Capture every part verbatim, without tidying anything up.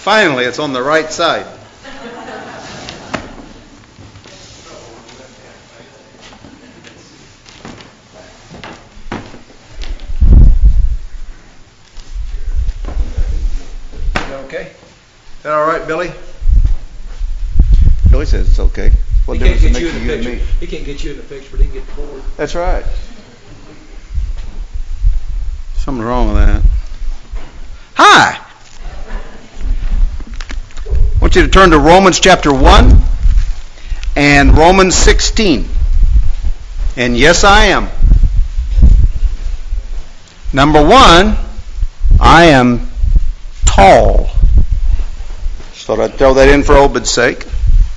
Finally, it's on the right side. Okay? Is that all right, Billy? Billy says it's okay. What he can't difference get it you make in to the you and picture. me? He can't get you in the picture, but he can get the board. That's right. Something wrong with that. Hi. I want you to turn to Romans chapter one and Romans sixteen. And yes, I am. Number one, I am tall. Just thought I'd throw that in for Obed's sake.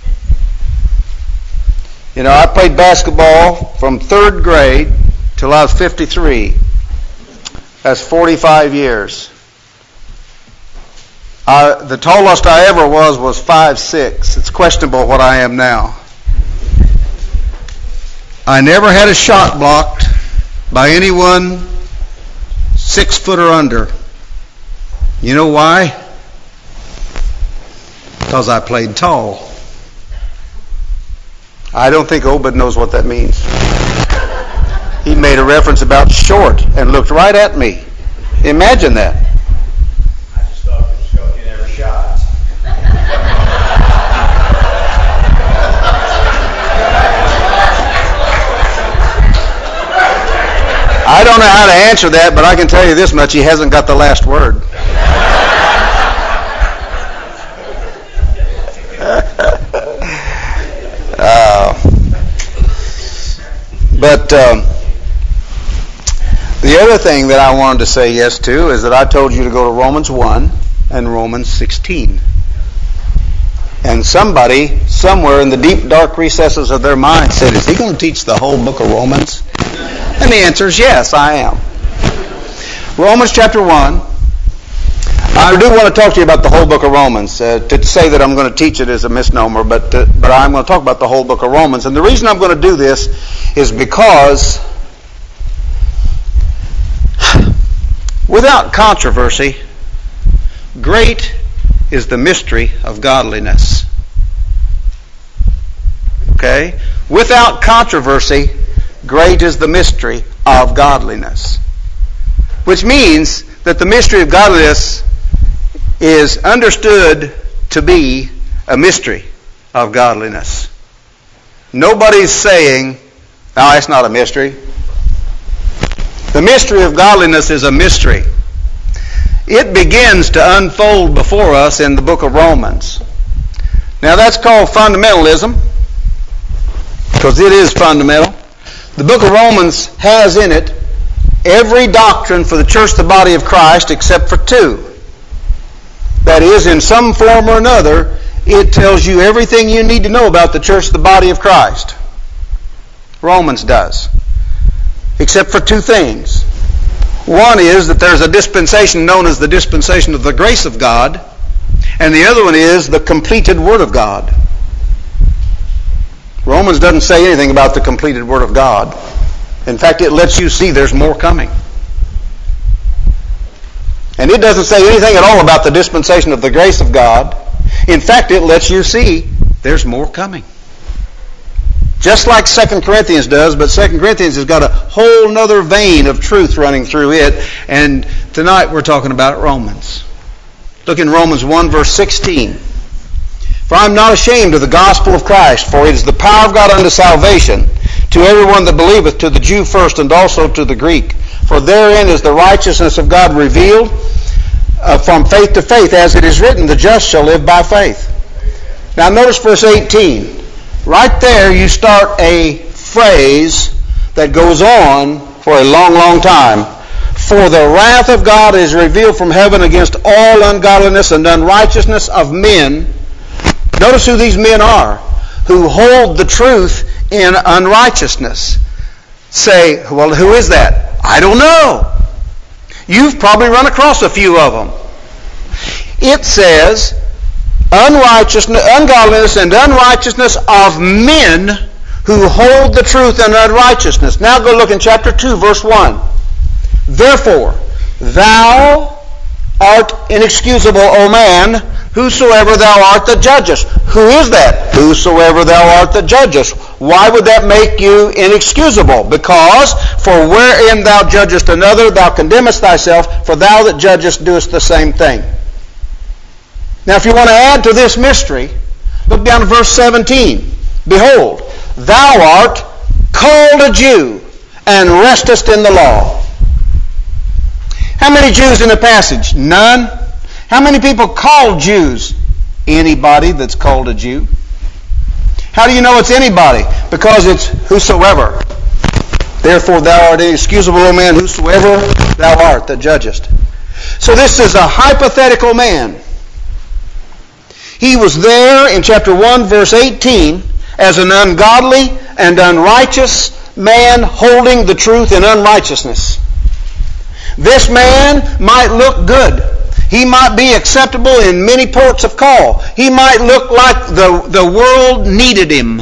You know, I played basketball from third grade till I was fifty-three. That's forty-five years. I, the tallest I ever was was five six. It's questionable what I am now. I never had a shot blocked by anyone six foot or under. You know why? Because I played tall. I don't think Obed knows what that means. He made a reference about short and looked right at me. Imagine that. I just thought it was because you never shot. I don't know how to answer that, but I can tell you this much: he hasn't got the last word. uh, but um, the other thing that I wanted to say yes to is that I told you to go to Romans one and Romans sixteen. And somebody, somewhere in the deep, dark recesses of their mind said, is he going to teach the whole book of Romans? And the answer is yes, I am. Romans chapter one. I do want to talk to you about the whole book of Romans. Uh, to say that I'm going to teach it is a misnomer, but uh, but I'm going to talk about the whole book of Romans. And the reason I'm going to do this is because without controversy, great is the mystery of godliness. Okay? Without controversy, great is the mystery of godliness. Which means that the mystery of godliness is understood to be a mystery of godliness. Nobody's saying, no, it's not a mystery. The mystery of godliness is a mystery. It begins to unfold before us in the book of Romans. Now that's called fundamentalism, because it is fundamental. The book of Romans has in it every doctrine for the church, the body of Christ, except for two. That is, in some form or another, it tells you everything you need to know about the church, the body of Christ. Romans does. Except for two things. One is that there's a dispensation known as the dispensation of the grace of God, and the other one is the completed Word of God. Romans doesn't say anything about the completed Word of God. In fact, it lets you see there's more coming. And it doesn't say anything at all about the dispensation of the grace of God. In fact, it lets you see there's more coming. Just like Second Corinthians does, but Second Corinthians has got a whole other vein of truth running through it. And tonight we're talking about Romans. Look in Romans one, verse sixteen. For I am not ashamed of the gospel of Christ, for it is the power of God unto salvation to everyone that believeth, to the Jew first, and also to the Greek. For therein is the righteousness of God revealed uh, from faith to faith, as it is written, the just shall live by faith. Now notice verse eighteen. Right there you start a phrase that goes on for a long, long time. For the wrath of God is revealed from heaven against all ungodliness and unrighteousness of men. Notice who these men are, who hold the truth in unrighteousness. Say, well, who is that? I don't know. You've probably run across a few of them. It says, unrighteousness, ungodliness and unrighteousness of men who hold the truth in unrighteousness. Now go look in chapter two, verse one. Therefore, thou art inexcusable, O man, Whosoever thou art that judgest. Who is that? Whosoever thou art that judgest. Why would that make you inexcusable? Because, for wherein thou judgest another, thou condemnest thyself, for thou that judgest doest the same thing. Now, if you want to add to this mystery, look down to verse seventeen. Behold, thou art called a Jew, and restest in the law. How many Jews in the passage? None. How many people called Jews? Anybody that's called a Jew. How do you know it's anybody? Because it's whosoever. Therefore thou art inexcusable, O man, whosoever thou art that judgest. So this is a hypothetical man. He was there in chapter one, verse eighteen, as an ungodly and unrighteous man holding the truth in unrighteousness. This man might look good. He might be acceptable in many ports of call. He might look like the, the world needed him.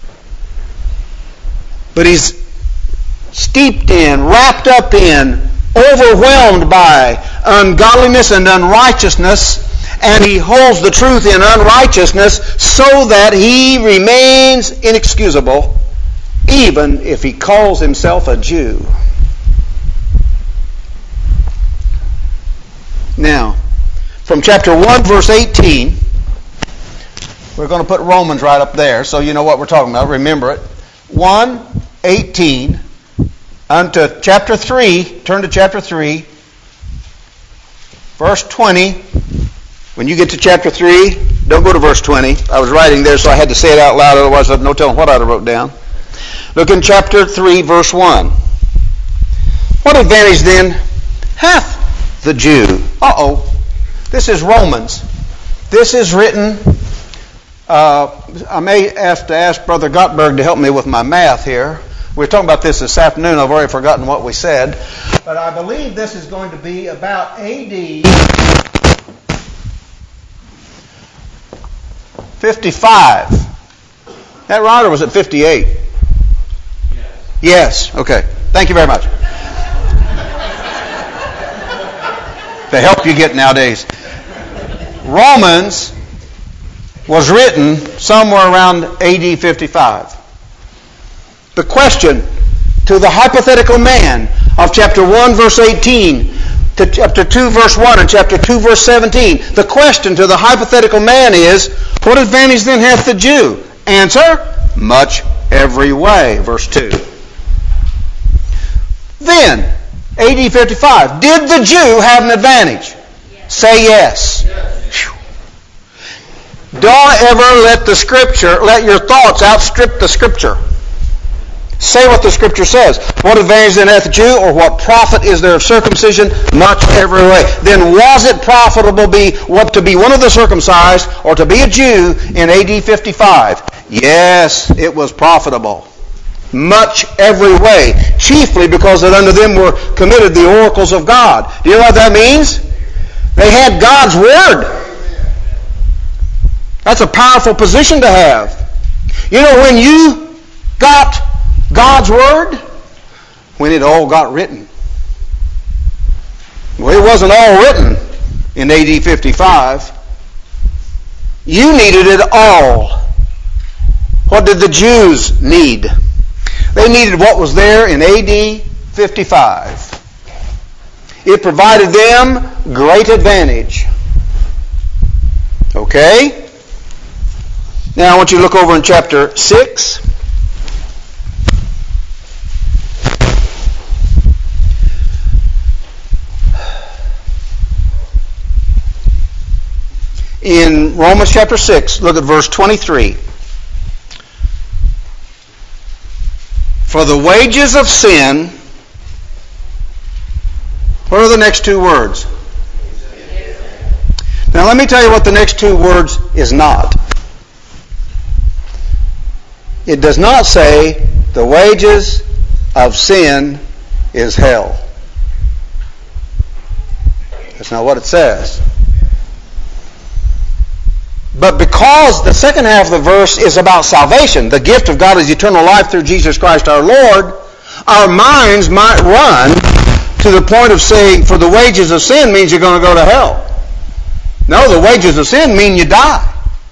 But he's steeped in, wrapped up in, overwhelmed by ungodliness and unrighteousness, and he holds the truth in unrighteousness so that he remains inexcusable, even if he calls himself a Jew. Now, from chapter one, verse eighteen, we're going to put Romans right up there so you know what we're talking about. Remember it. one eighteen unto chapter three. Turn to chapter three, verse twenty. When you get to chapter three, don't go to verse twenty. I was writing there, so I had to say it out loud, otherwise I have no telling what I'd have wrote down. Look in chapter three, verse one. What advantage then hath the Jew? Uh-oh. This is Romans. This is written, uh, I may have to ask Brother Gottberg to help me with my math here. We were talking about this this afternoon. I've already forgotten what we said. But I believe this is going to be about A D fifty-five. That right, or was it fifty-eight? Yes. Yes. Okay. Thank you very much. The help you get nowadays. Romans was written somewhere around A D fifty-five. The question to the hypothetical man of chapter one, verse eighteen, to chapter two, verse one, and chapter two, verse seventeen, the question to the hypothetical man is, what advantage then hath the Jew? Answer, much every way, verse two. Then, A D fifty-five, did the Jew have an advantage? Yes. Say yes. Yes. Don't ever let the Scripture, let your thoughts outstrip the Scripture. Say what the Scripture says. What advantage then hath the Jew, or what profit is there of circumcision? Much every way. Then was it profitable be what to be one of the circumcised, or to be a Jew in A D fifty-five? Yes, it was profitable. Much every way, chiefly because that unto them were committed the oracles of God. Do you know what that means? They had God's Word. That's a powerful position to have. You know, when you got God's Word, when it all got written. Well, it wasn't all written in A D fifty-five. You needed it all. What did the Jews need? They needed what was there in A D fifty-five. It provided them great advantage. Okay? Now I want you to look over in chapter six. In Romans chapter six, look at verse twenty-three. For the wages of sin, what are the next two words? Now let me tell you what the next two words is not. It does not say the wages of sin is hell. That's not what it says. But because the second half of the verse is about salvation, the gift of God is eternal life through Jesus Christ our Lord, our minds might run to the point of saying, for the wages of sin means you're going to go to hell. No, the wages of sin mean you die.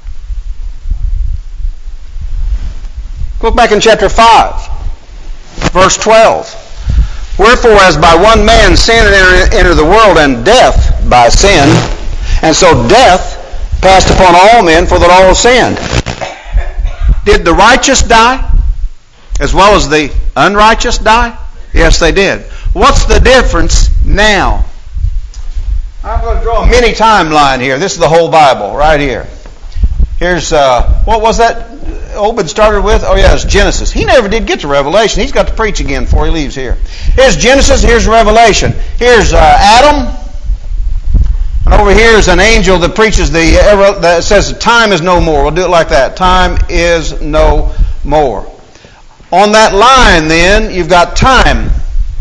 Look back in chapter five, verse twelve. Wherefore, as by one man sin entered the world, and death by sin, and so death passed upon all men, for that all sinned. Did the righteous die as well as the unrighteous die? Yes, they did. What's the difference now? I'm going to draw a mini timeline here. This is the whole Bible right here. Here's, uh, what was that Obed started with? Oh, yeah, it's Genesis. He never did get to Revelation. He's got to preach again before he leaves here. Here's Genesis. Here's Revelation. Here's uh, Adam. And over here is an angel that preaches the, that says time is no more. We'll do it like that. Time is no more. On that line, then, you've got time.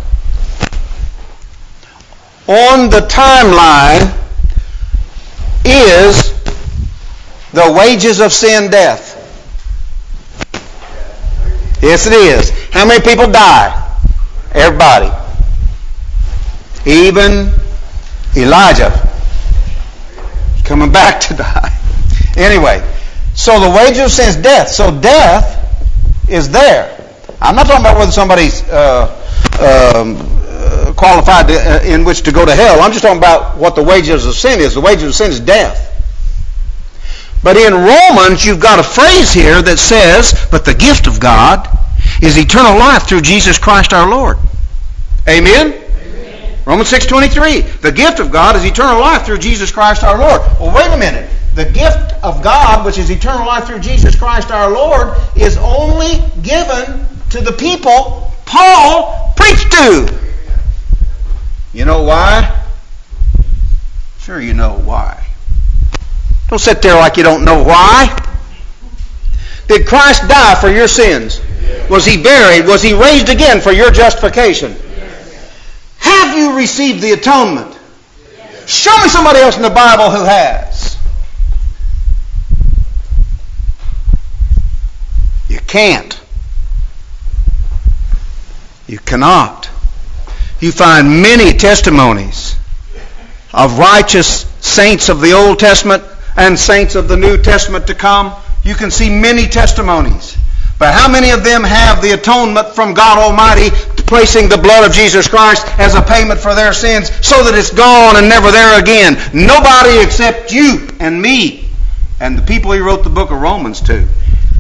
On the timeline is the wages of sin, death. Yes, it is. How many people die? Everybody. Even Elijah. Coming back to die. Anyway, so the wages of sin is death. So death is there. I'm not talking about whether somebody's uh, um, uh, qualified to, uh, in which to go to hell. I'm just talking about what the wages of sin is. The wages of sin is death. But in Romans, you've got a phrase here that says, but the gift of God is eternal life through Jesus Christ our Lord. Amen? Amen. Romans six twenty-three. The gift of God is eternal life through Jesus Christ our Lord. Well, wait a minute. The gift of God, which is eternal life through Jesus Christ our Lord, is only given to the people Paul preached to. You know why? Sure you know why. Don't sit there like you don't know why. Did Christ die for your sins? Was he buried? Was he raised again for your justification? Have you received the atonement? Show me somebody else in the Bible who has. You can't. You cannot. You find many testimonies of righteous saints of the Old Testament and saints of the New Testament to come. You can see many testimonies. But how many of them have the atonement from God Almighty, placing the blood of Jesus Christ as a payment for their sins so that it's gone and never there again? Nobody except you and me and the people he wrote the book of Romans to.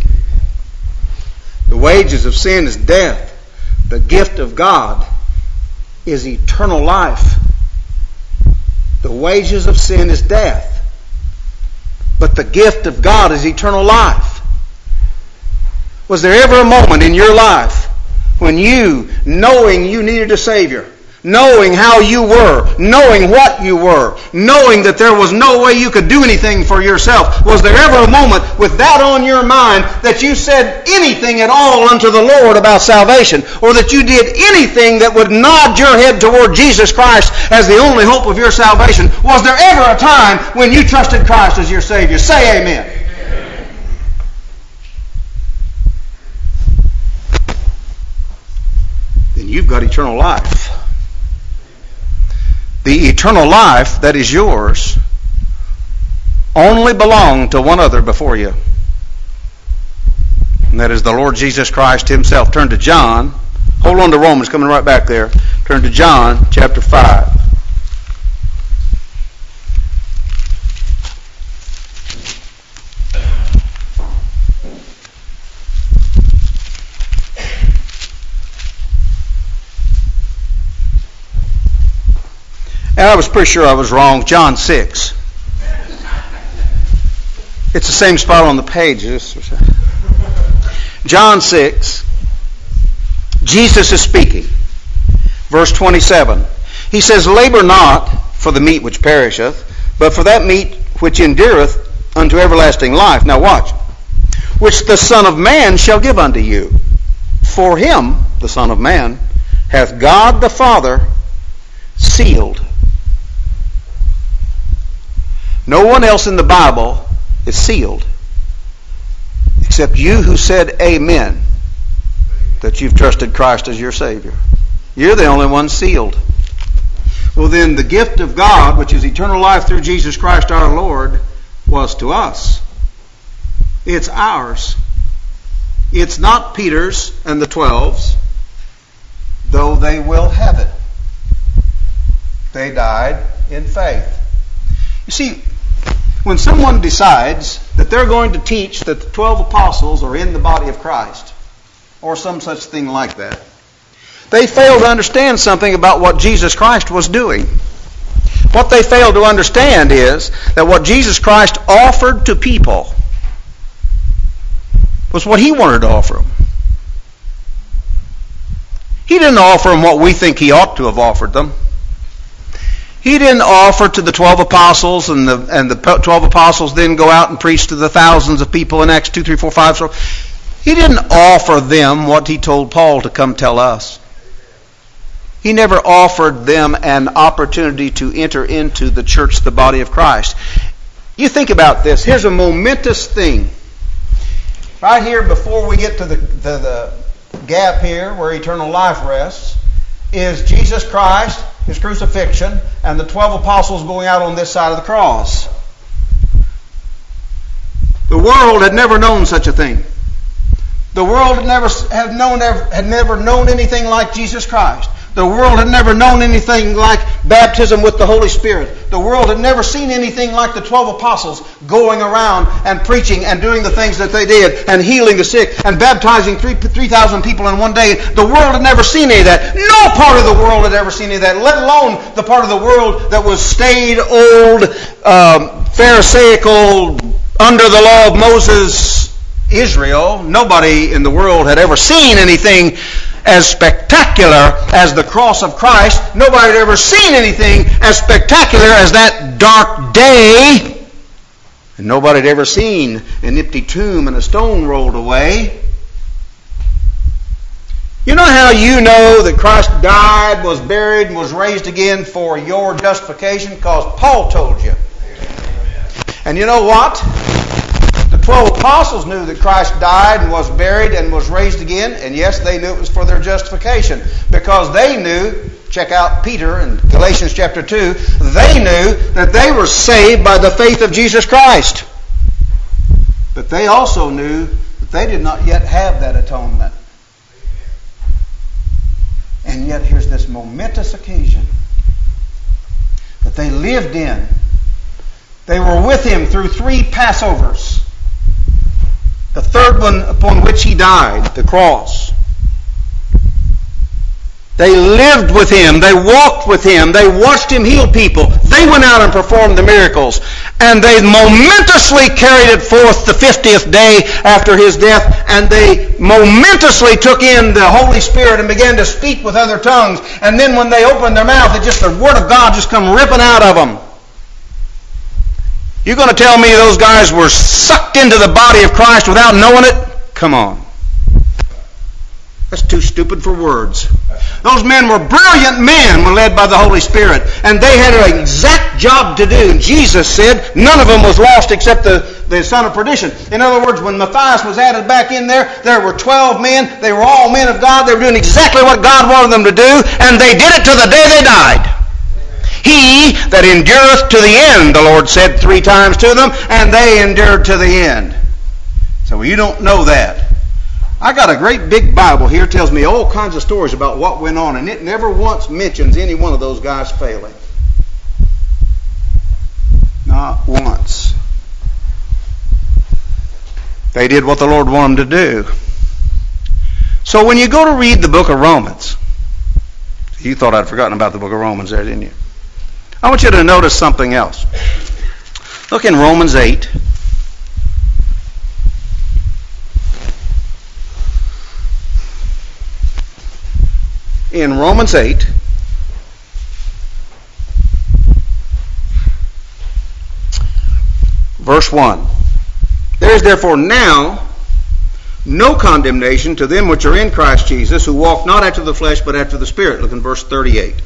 The wages of sin is death. The gift of God is eternal life. The wages of sin is death. But the gift of God is eternal life. Was there ever a moment in your life when you, knowing you needed a Savior, knowing how you were, knowing what you were, knowing that there was no way you could do anything for yourself, was there ever a moment with that on your mind that you said anything at all unto the Lord about salvation, or that you did anything that would nod your head toward Jesus Christ as the only hope of your salvation? Was there ever a time when you trusted Christ as your Savior? Say amen. Then you've got eternal life. The eternal life that is yours only belonged to one other before you. And that is the Lord Jesus Christ himself. Turn to John. Hold on to Romans, coming right back there. Turn to John chapter five. And I was pretty sure I was wrong. John six. It's the same spot on the page. John six. Jesus is speaking. Verse twenty-seven. He says, labor not for the meat which perisheth, but for that meat which endureth unto everlasting life. Now watch. Which the Son of Man shall give unto you. For him, the Son of Man, hath God the Father sealed. No one else in the Bible is sealed except you who said amen, that you've trusted Christ as your Savior. You're the only one sealed. Well, then the gift of God, which is eternal life through Jesus Christ our Lord, was to us. It's ours. It's not Peter's and the twelve's, though they will have it. They died in faith. You see, when someone decides that they're going to teach that the twelve apostles are in the body of Christ, or some such thing like that, they fail to understand something about what Jesus Christ was doing. What they fail to understand is that what Jesus Christ offered to people was what he wanted to offer them. He didn't offer them what we think he ought to have offered them. He didn't offer to the twelve apostles, and the and the twelve apostles then go out and preach to the thousands of people in Acts two, three, four, five. So he didn't offer them what he told Paul to come tell us. He never offered them an opportunity to enter into the church, the body of Christ. You think about this. Here's a momentous thing. Right here before we get to the, the, the gap here where eternal life rests is Jesus Christ, his crucifixion, and the twelve apostles going out on this side of the cross. The world had never known such a thing. The world had never had known had never known anything like Jesus Christ. The world had never known anything like baptism with the Holy Spirit. The world had never seen anything like the twelve apostles going around and preaching and doing the things that they did and healing the sick and baptizing three three thousand people in one day. The world had never seen any of that. No part of the world had ever seen any of that, let alone the part of the world that was staid, old, um, Pharisaical, under the law of Moses, Israel. Nobody in the world had ever seen anything as spectacular as the cross of Christ. Nobody had ever seen anything as spectacular as that dark day. And nobody had ever seen an empty tomb and a stone rolled away. You know how you know that Christ died, was buried, and was raised again for your justification? Because Paul told you. And you know what? The twelve apostles knew that Christ died and was buried and was raised again, and yes, they knew it was for their justification, because they knew, check out Peter in Galatians chapter two, they knew that they were saved by the faith of Jesus Christ. But they also knew that they did not yet have that atonement. And yet here's this momentous occasion that they lived in. They were with him through three Passovers. The third one upon which he died, the cross. They lived with him. They walked with him. They watched him heal people. They went out and performed the miracles. And they momentously carried it forth the fiftieth day after his death. And they momentously took in the Holy Spirit and began to speak with other tongues. And then when they opened their mouth, it just the Word of God just come ripping out of them. You're going to tell me those guys were sucked into the body of Christ without knowing it? Come on. That's too stupid for words. Those men were brilliant men when led by the Holy Spirit. And they had an exact job to do. Jesus said none of them was lost except the, the son of perdition. In other words, when Matthias was added back in there, there were twelve men. They were all men of God. They were doing exactly what God wanted them to do. And they did it to the day they died. He that endureth to the end, the Lord said three times to them, and they endured to the end. So you don't know that. I got a great big Bible here. It tells me all kinds of stories about what went on, and it never once mentions any one of those guys failing. Not once. They did what the Lord wanted them to do. So when you go to read the book of Romans, you thought I'd forgotten about the book of Romans there, didn't you? I want you to notice something else. Look in Romans eight. In Romans eight, verse one. There is therefore now no condemnation to them which are in Christ Jesus, who walk not after the flesh, but after the Spirit. Look in verse thirty-eight.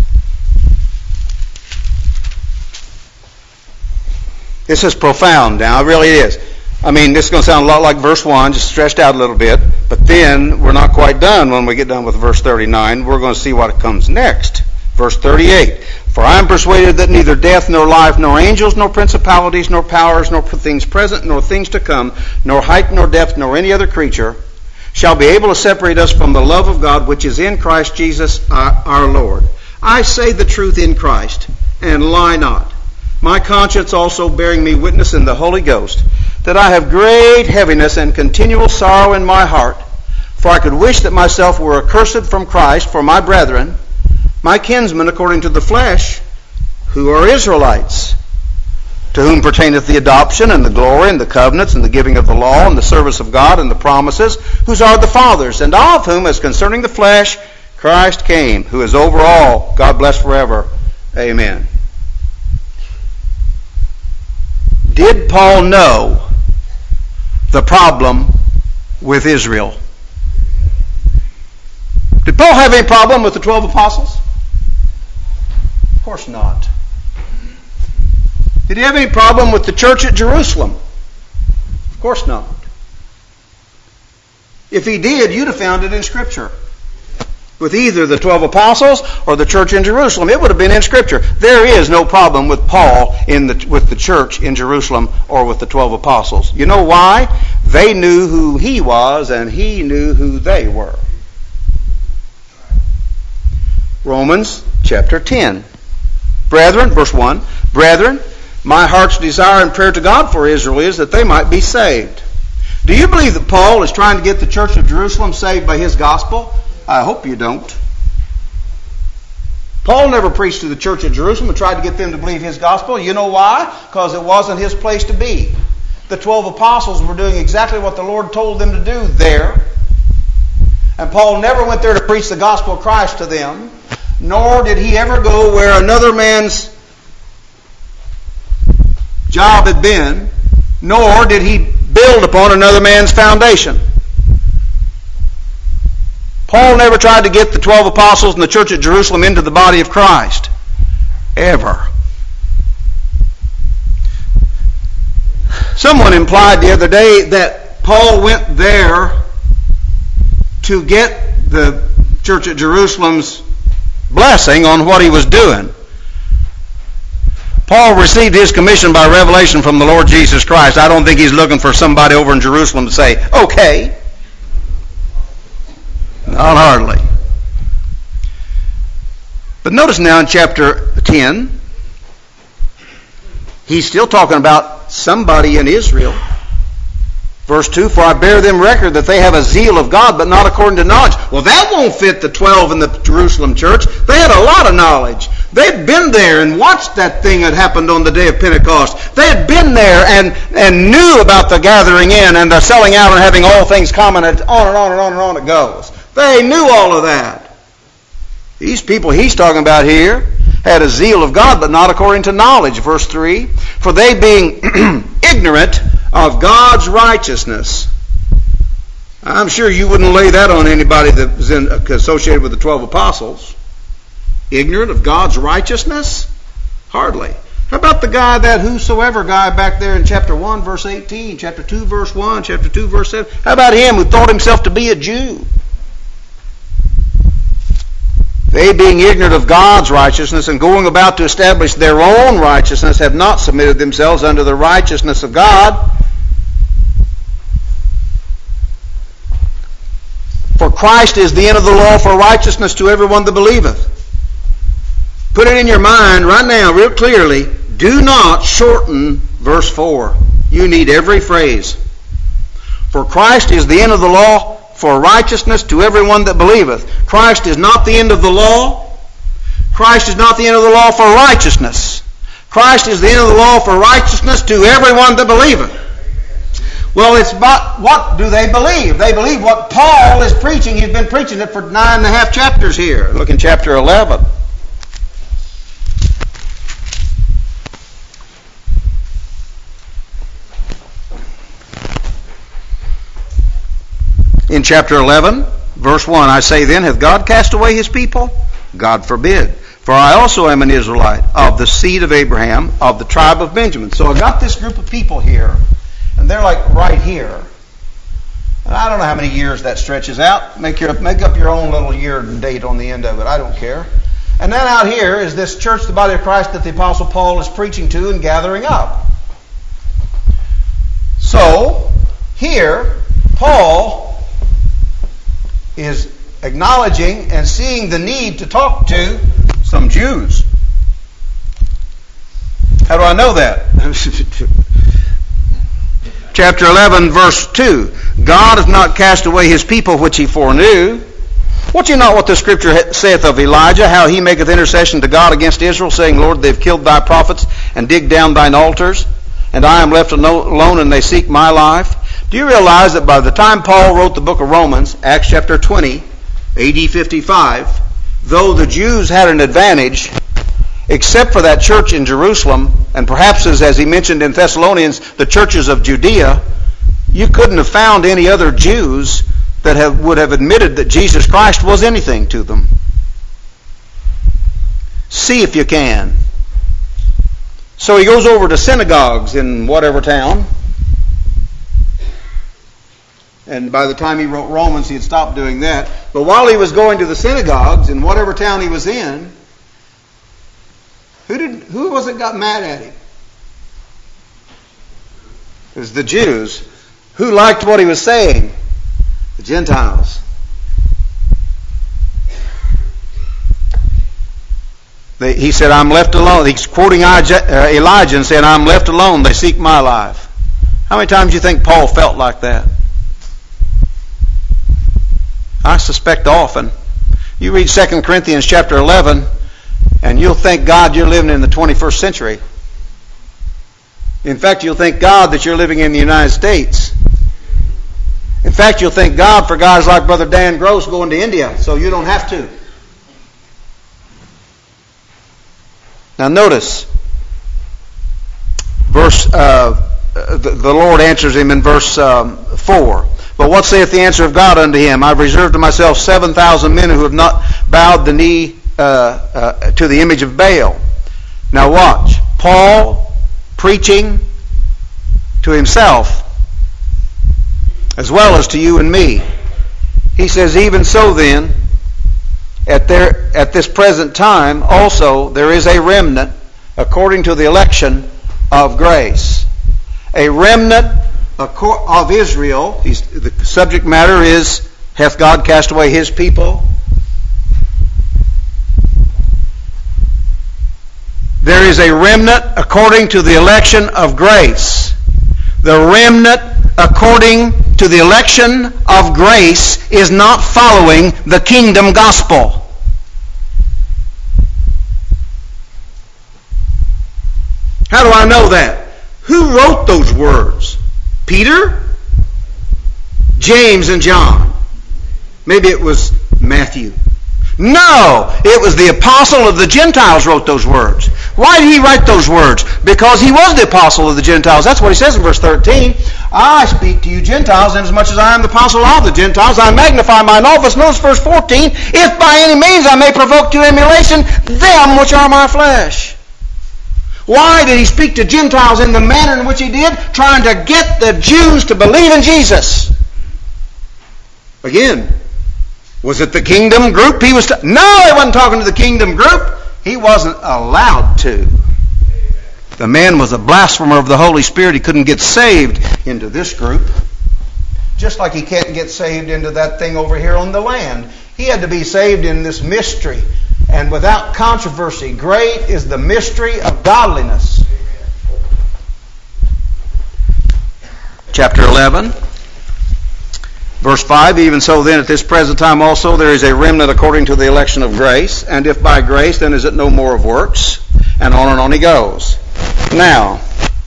This is profound now, it really is. I mean, this is going to sound a lot like verse one, just stretched out a little bit, but then we're not quite done when we get done with verse thirty-nine. We're going to see what comes next. Verse thirty-eight, for I am persuaded that neither death, nor life, nor angels, nor principalities, nor powers, nor things present, nor things to come, nor height, nor depth, nor any other creature shall be able to separate us from the love of God which is in Christ Jesus our, our Lord. I say the truth in Christ, and lie not. My conscience also bearing me witness in the Holy Ghost, that I have great heaviness and continual sorrow in my heart, for I could wish that myself were accursed from Christ for my brethren, my kinsmen according to the flesh, who are Israelites, to whom pertaineth the adoption and the glory and the covenants and the giving of the law and the service of God and the promises, whose are the fathers, and of whom, as concerning the flesh, Christ came, who is over all, God bless forever. Amen. Did Paul know the problem with Israel? Did Paul have any problem with the twelve apostles? Of course not. Did he have any problem with the church at Jerusalem? Of course not. If he did, you'd have found it in Scripture. With either the twelve apostles or the church in Jerusalem. It would have been in Scripture. There is no problem with Paul in the, with the church in Jerusalem or with the twelve apostles. You know why? They knew who he was and he knew who they were. Romans chapter ten. Brethren, verse one, Brethren, my heart's desire and prayer to God for Israel is that they might be saved. Do you believe that Paul is trying to get the church of Jerusalem saved by his gospel? I hope you don't. Paul never preached to the church at Jerusalem and tried to get them to believe his gospel. You know why? Because it wasn't his place to be. The twelve apostles were doing exactly what the Lord told them to do there. And Paul never went there to preach the gospel of Christ to them, nor did he ever go where another man's job had been, nor did he build upon another man's foundation. Paul never tried to get the twelve apostles and the church at Jerusalem into the body of Christ. Ever. Someone implied the other day that Paul went there to get the church at Jerusalem's blessing on what he was doing. Paul received his commission by revelation from the Lord Jesus Christ. I don't think he's looking for somebody over in Jerusalem to say, okay. Not hardly. But notice now in chapter ten, he's still talking about somebody in Israel. Verse two, for I bear them record that they have a zeal of God, but not according to knowledge. Well, that won't fit the twelve in the Jerusalem church. They had a lot of knowledge. They'd been there and watched that thing that happened on the day of Pentecost. They had been there and, and knew about the gathering in and the selling out and having all things common, and on and on and on and on it goes. They knew all of that. These people he's talking about here had a zeal of God, but not according to knowledge. Verse three, for they being ignorant of God's righteousness. I'm sure you wouldn't lay that on anybody that was in, associated with the twelve apostles. Ignorant of God's righteousness? Hardly. How about the guy, that whosoever guy back there in chapter one, verse eighteen, chapter two, verse one, chapter two, verse seven? How about him who thought himself to be a Jew? They, being ignorant of God's righteousness and going about to establish their own righteousness, have not submitted themselves unto the righteousness of God. For Christ is the end of the law for righteousness to everyone that believeth. Put it in your mind right now, real clearly. Do not shorten verse four. You need every phrase. For Christ is the end of the law for righteousness to everyone that believeth. Christ is not the end of the law. Christ is not the end of the law for righteousness. Christ is the end of the law for righteousness to everyone that believeth. Well, it's about what do they believe? They believe what Paul is preaching. He's been preaching it for nine and a half chapters here. Look in chapter eleven. In chapter eleven, verse one, I say then, hath God cast away his people? God forbid. For I also am an Israelite, of the seed of Abraham, of the tribe of Benjamin. So I got this group of people here, and they're like right here. And I don't know how many years that stretches out. Make your make up your own little year and date on the end of it. I don't care. And then out here is this church, the body of Christ, that the Apostle Paul is preaching to and gathering up. So, here, Paul is acknowledging and seeing the need to talk to some Jews. How do I know that? Chapter eleven, verse two. God hath not cast away his people which he foreknew. Wot ye not what the Scripture saith of Elijah, how he maketh intercession to God against Israel, saying, Lord, they've killed thy prophets and digged down thine altars, and I am left alone, and they seek my life. Do you realize that by the time Paul wrote the book of Romans, Acts chapter twenty, A D fifty-five, though the Jews had an advantage, except for that church in Jerusalem, and perhaps as, as he mentioned in Thessalonians, the churches of Judea, you couldn't have found any other Jews that have, would have admitted that Jesus Christ was anything to them. See if you can. So he goes over to synagogues in whatever town. And by the time he wrote Romans, he had stopped doing that. But while he was going to the synagogues in whatever town he was in, who did who was it got mad at him? It was the Jews. Who liked what he was saying? The Gentiles. They, he said, I'm left alone. He's quoting Elijah and saying, I'm left alone. They seek my life. How many times do you think Paul felt like that? I suspect often. You read Second Corinthians chapter eleven, and you'll thank God you're living in the twenty-first century. In fact, you'll thank God that you're living in the United States. In fact, you'll thank God for guys like Brother Dan Gross going to India, so you don't have to. Now notice, verse uh, the, the Lord answers him in verse um, four. But what saith the answer of God unto him? I've reserved to myself seven thousand men who have not bowed the knee uh, uh, to the image of Baal. Now watch. Paul preaching to himself as well as to you and me. He says, even so then, at their at this present time also there is a remnant according to the election of grace. A remnant of Israel. He's, the subject matter is, hath God cast away his people? There is a remnant according to the election of grace. The remnant according to the election of grace is not following the kingdom gospel. How do I know that? Who wrote those words? Peter? James and John? Maybe it was Matthew. No, it was the apostle of the Gentiles wrote those words. Why did he write those words? Because he was the apostle of the Gentiles. That's what he says in verse thirteen. I speak to you Gentiles, inasmuch as I am the apostle of the Gentiles. I magnify mine office. Notice verse fourteen. If by any means I may provoke to emulation them which are my flesh. Why did he speak to Gentiles in the manner in which he did? Trying to get the Jews to believe in Jesus. Again, was it the kingdom group he was ta- No, he wasn't talking to the kingdom group. He wasn't allowed to. The man was a blasphemer of the Holy Spirit. He couldn't get saved into this group. Just like he can't get saved into that thing over here on the land. He had to be saved in this mystery. And without controversy, great is the mystery of godliness. Chapter eleven, verse five, even so then at this present time also there is a remnant according to the election of grace, and if by grace, then is it no more of works? And on and on he goes. Now,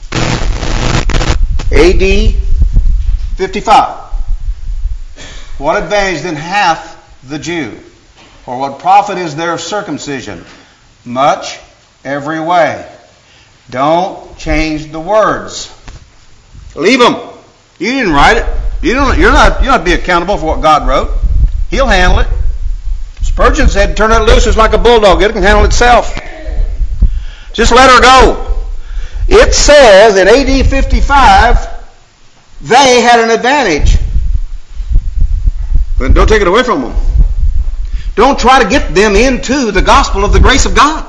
A D fifty-five. What advantage then hath the Jew? Or what profit is there of circumcision? Much every way. Don't change the words. Leave them. You didn't write it. You don't, you're not, you're not be accountable for what God wrote. He'll handle it. Spurgeon said, turn it loose, it's like a bulldog. It can handle itself. Just let her go. It says in A D fifty-five, they had an advantage. But don't take it away from them. Don't try to get them into the gospel of the grace of God.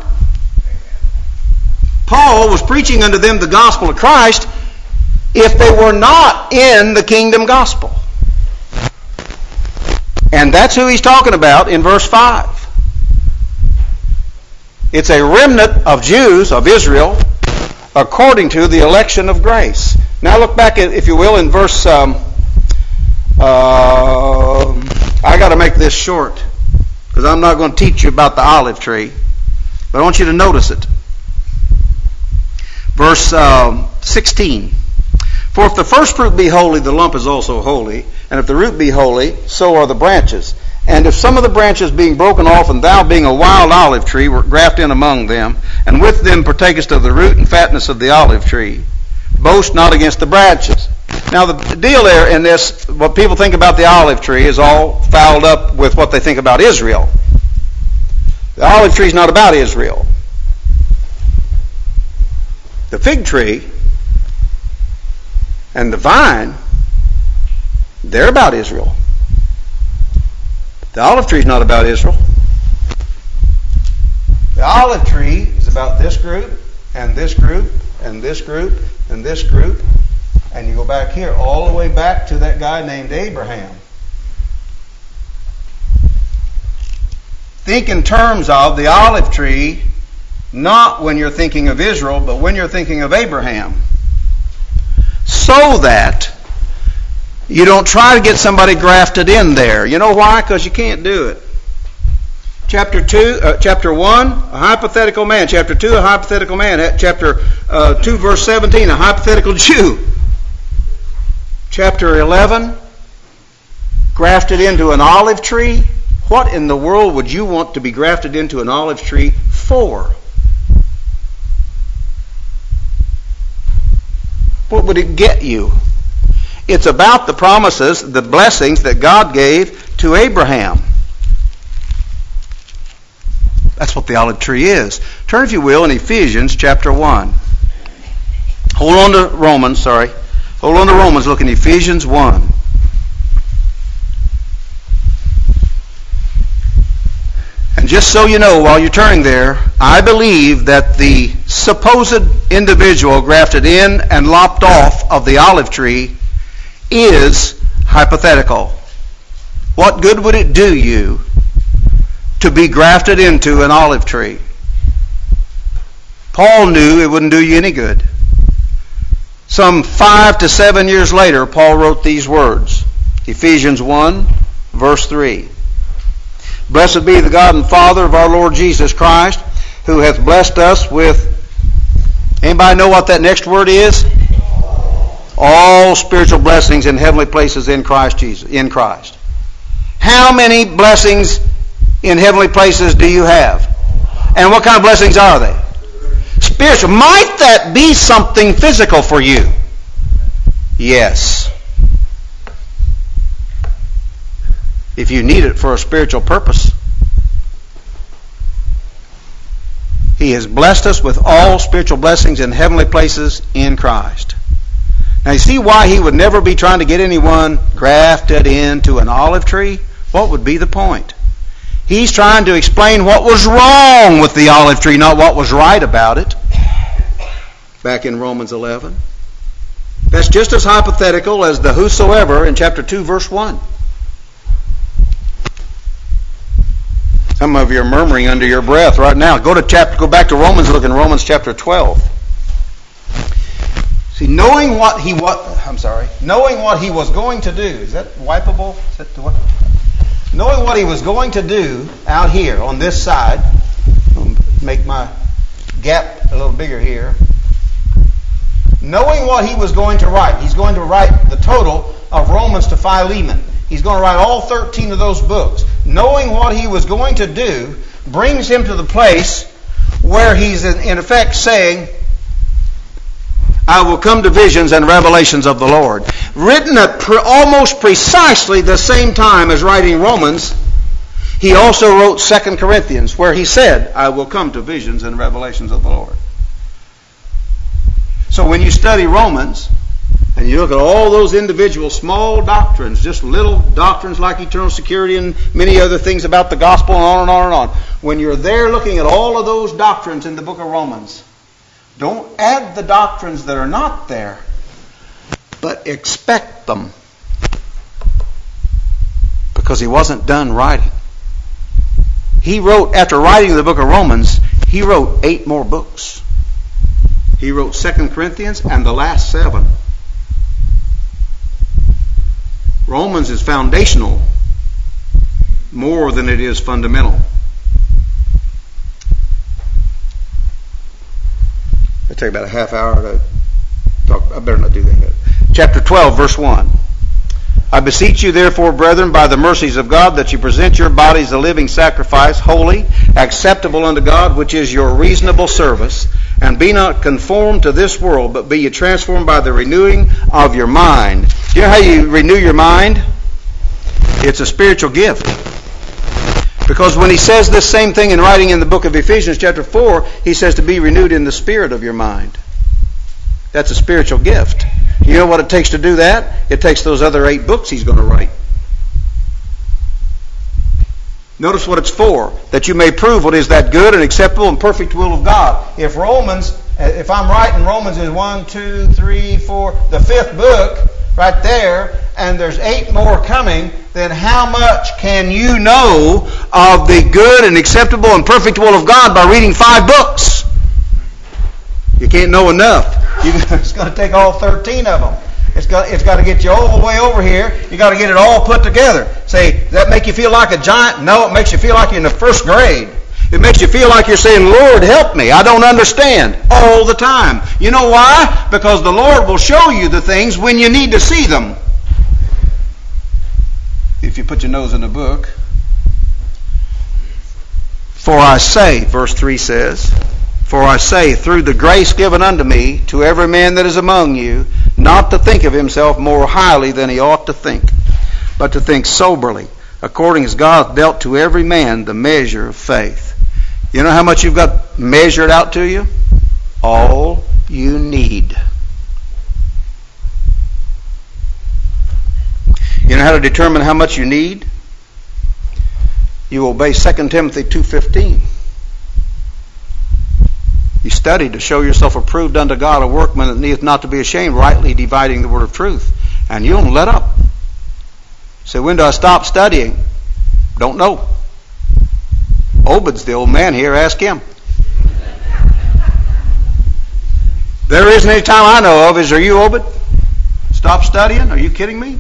Paul was preaching unto them the gospel of Christ if they were not in the kingdom gospel. And that's who he's talking about in verse five. It's a remnant of Jews, of Israel, according to the election of grace. Now look back, at, if you will, in verse... Um, uh, I got to make this short, because I'm not going to teach you about the olive tree. But I want you to notice it. Verse um, sixteen. For if the first fruit be holy, the lump is also holy. And if the root be holy, so are the branches. And if some of the branches being broken off, and thou being a wild olive tree, were grafted in among them, and with them partakest of the root and fatness of the olive tree, boast not against the branches. Now the deal there in this, what people think about the olive tree is all fouled up with what they think about Israel. The olive tree is not about Israel. The fig tree and the vine, they're about Israel. The olive tree is not about Israel. The olive tree is about this group, and this group, and this group, and this group. And you go back here, all the way back to that guy named Abraham. Think in terms of the olive tree, not when you're thinking of Israel, but when you're thinking of Abraham. So that you don't try to get somebody grafted in there. You know why? Because you can't do it. Chapter two, uh, chapter one, a hypothetical man. Chapter two, a hypothetical man. Chapter uh, two, verse seventeen, a hypothetical Jew. Chapter eleven, grafted into an olive tree. What in the world would you want to be grafted into an olive tree for? What would it get you? It's about the promises, the blessings that God gave to Abraham. That's what the olive tree is. Turn, if you will, in Ephesians chapter one. Hold on to Romans, sorry. Hold on to Romans, look in Ephesians one. And just so you know, while you're turning there, I believe that the supposed individual grafted in and lopped off of the olive tree is hypothetical. What good would it do you to be grafted into an olive tree? Paul knew it wouldn't do you any good. Some five to seven years later, Paul wrote these words. Ephesians one, verse three. Blessed be the God and Father of our Lord Jesus Christ, who hath blessed us with... Anybody know what that next word is? All spiritual blessings in heavenly places in Christ Jesus. In Christ. How many blessings in heavenly places do you have? And what kind of blessings are they? Spiritual. Might that be something physical for you? Yes. If you need it for a spiritual purpose. He has blessed us with all spiritual blessings in heavenly places in Christ. Now you see why he would never be trying to get anyone grafted into an olive tree? What would be the point? He's trying to explain what was wrong with the olive tree, not what was right about it. Back in Romans eleven. That's just as hypothetical as the whosoever in chapter two, verse one. Some of you are murmuring under your breath right now. Go to chapter. Go back to Romans. Look in Romans chapter twelve. See, knowing what he what I'm sorry, knowing what he was going to do. Is that wipeable? Is that what? Knowing what he was going to do out here on this side. I'll make my gap a little bigger here. Knowing what he was going to write. He's going to write the total of Romans to Philemon. He's going to write all thirteen of those books. Knowing what he was going to do brings him to the place where he's in, in effect saying, I will come to visions and revelations of the Lord. Written at pre- almost precisely the same time as writing Romans, he also wrote Second Corinthians, where he said, I will come to visions and revelations of the Lord. So when you study Romans, and you look at all those individual small doctrines, just little doctrines like eternal security and many other things about the gospel and on and on and on. When you're there looking at all of those doctrines in the book of Romans, don't add the doctrines that are not there, but expect them. Because he wasn't done writing. He wrote, after writing the book of Romans, he wrote eight more books. He wrote Second Corinthians and the last seven. Romans is foundational more than it is fundamental. It'll take about a half hour to talk. I better not do that. Chapter twelve, verse one. I beseech you, therefore, brethren, by the mercies of God, that you present your bodies a living sacrifice, holy, acceptable unto God, which is your reasonable service. And be not conformed to this world, but be ye transformed by the renewing of your mind. You know how you renew your mind? It's a spiritual gift. Because when he says this same thing in writing in the book of Ephesians chapter four, he says to be renewed in the spirit of your mind. That's a spiritual gift. You know what it takes to do that? It takes those other eight books he's going to write. Notice what it's for. That you may prove what is that good and acceptable and perfect will of God. If Romans, if I'm right and Romans is one, two, three, four, the fifth book right there, and there's eight more coming, then how much can you know of the good and acceptable and perfect will of God by reading five books? You can't know enough. You, it's going to take all thirteen of them. It's got, it's got to get you all the way over here. You got to get it all put together. Say, does that make you feel like a giant? No, it makes you feel like you're in the first grade. It makes you feel like you're saying, Lord, help me. I don't understand all the time. You know why? Because the Lord will show you the things when you need to see them. If you put your nose in the book. For I say, verse three says, For I say, through the grace given unto me, to every man that is among you, not to think of himself more highly than he ought to think, but to think soberly, according as God hath dealt to every man the measure of faith. You know how much you've got measured out to you? All you need. You know how to determine how much you need? You obey Second Timothy two fifteen. You study to show yourself approved unto God, a workman that needeth not to be ashamed, rightly dividing the word of truth. And you don't let up. Say, when do I stop studying? Don't know. Obed's the old man here. Ask him. There isn't any time I know of. Is there you, Obed? Stop studying? Are you kidding me?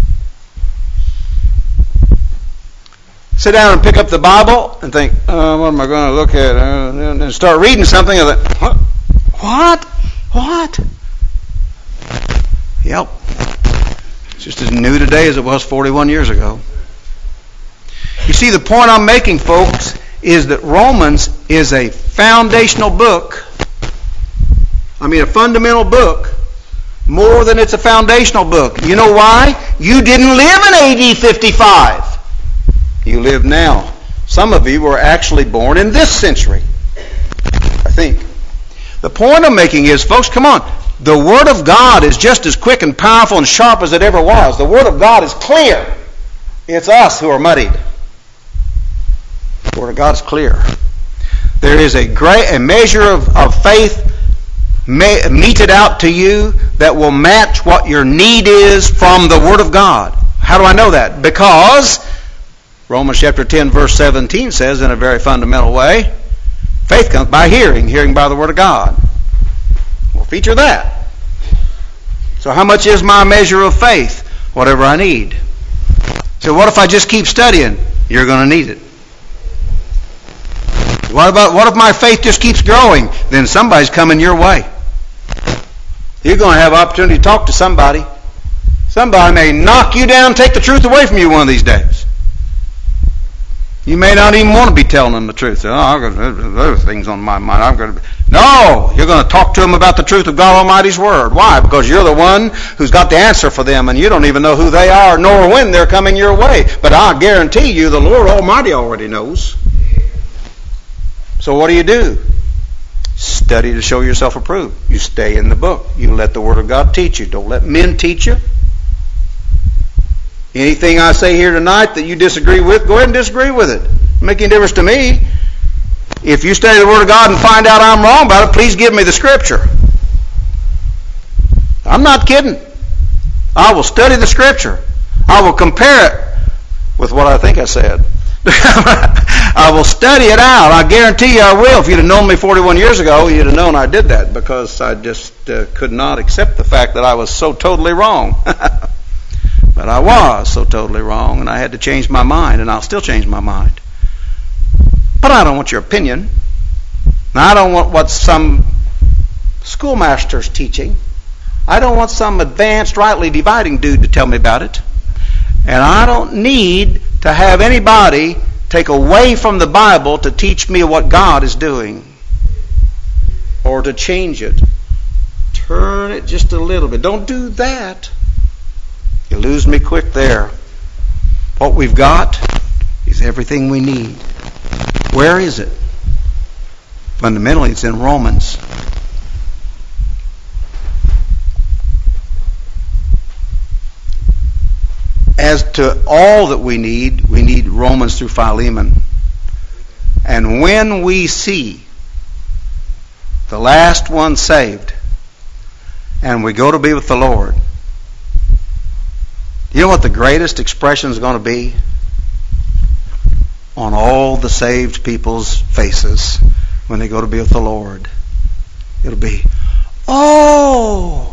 Sit down and pick up the Bible and think, oh, what am I going to look at? Uh, and start reading something and think, what? What? What? Yep. It's just as new today as it was forty-one years ago. You see, the point I'm making, folks, is that Romans is a foundational book. I mean, a fundamental book, more than it's a foundational book. You know why? You didn't live in A D fifty-five. You live now. Some of you were actually born in this century, I think. The point I'm making is, folks, come on. The Word of God is just as quick and powerful and sharp as it ever was. The Word of God is clear. It's us who are muddied. The Word of God is clear. There is a great a measure of, of faith me, meted out to you that will match what your need is from the Word of God. How do I know that? Because Romans chapter ten, verse seventeen says in a very fundamental way, faith comes by hearing, hearing by the Word of God. We'll feature that. So how much is my measure of faith? Whatever I need. So what if I just keep studying? You're going to need it. What about what if my faith just keeps growing? Then somebody's coming your way. You're going to have opportunity to talk to somebody. Somebody may knock you down, take the truth away from you one of these days. You may not even want to be telling them the truth. Oh, I've got other things on my mind. I've got to... No, you're going to talk to them about the truth of God Almighty's Word. Why? Because you're the one who's got the answer for them, and you don't even know who they are, nor when they're coming your way. But I guarantee you, the Lord Almighty already knows. So what do you do? Study to show yourself approved. You stay in the book. You let the Word of God teach you. Don't let men teach you. Anything I say here tonight that you disagree with, go ahead and disagree with it. Doesn't make any difference to me. If you study the Word of God and find out I'm wrong about it, please give me the Scripture. I'm not kidding. I will study the Scripture. I will compare it with what I think I said. I will study it out. I guarantee you I will. If you'd have known me forty-one years ago, you'd have known I did that, because I just uh, could not accept the fact that I was so totally wrong. But I was so totally wrong, and I had to change my mind, and I'll still change my mind. But I don't want your opinion. Now, I don't want what some schoolmaster's teaching. I don't want some advanced, rightly dividing dude to tell me about it. And I don't need to have anybody take away from the Bible to teach me what God is doing, or to change it. Turn it just a little bit. Don't do that. You lose me quick there. What we've got is everything we need. Where is it? Fundamentally, it's in Romans. As to all that we need, we need Romans through Philemon. And when we see the last one saved, and we go to be with the Lord, you know what the greatest expression is going to be? On all the saved people's faces when they go to be with the Lord. It'll be, oh!